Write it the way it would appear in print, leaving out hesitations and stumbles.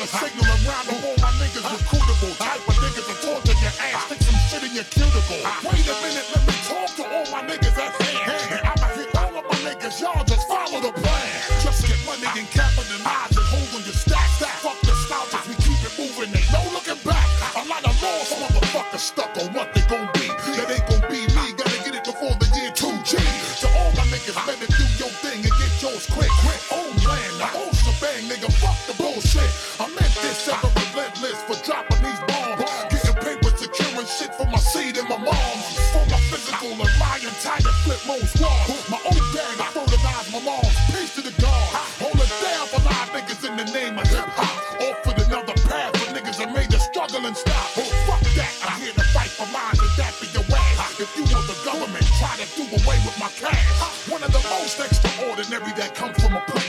signal around the all my niggas recruitable. Type of niggas that torture your ass, stick some shit in your cuticle. Wait a minute, let me talk to all my niggas at hand. I'ma hit all of my niggas, y'all just follow the plan. Just get money and capitalize and hold on your stack. Fuck the slouches, we keep it moving, ain't no looking back. A lot of lost motherfuckers stuck on what they gon' be. That ain't gon' be me, gotta get it before the year 2G. To all my niggas, better do your thing and get yours quick. Own land, the whole shebang, nigga, fuck the bullshit. I meant this ever relentless for dropping these bombs. Getting paper, securing shit for my seed and my mom. For my physical and lying tight and flip most walls. My own bag, I fertilize my mom's. Peace to the God. Hold it down for live niggas in the name of hip hop. Offered another path for niggas that made the struggle and stop. Fuck that, I'm here to fight for mine and that be your ass. If you were the government, try to do away with my cash. One of the most extraordinary that comes from a place